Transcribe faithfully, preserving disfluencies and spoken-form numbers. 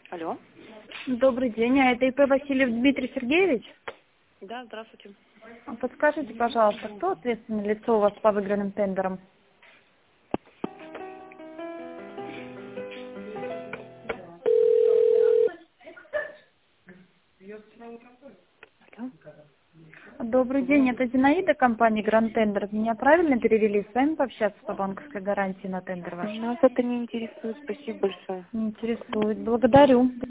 Алло. Добрый день, а это ИП Васильев Дмитрий Сергеевич? Да, здравствуйте. А Подскажите, пожалуйста, кто ответственное лицо у вас по выигранным тендерам? Алло. Добрый день, это Зинаида, компания Гранд Тендер. Меня правильно перевели? С вами пообщаться по банковской гарантии на тендер ваш? Нас это не интересует. Спасибо большое. Не интересует. Благодарю.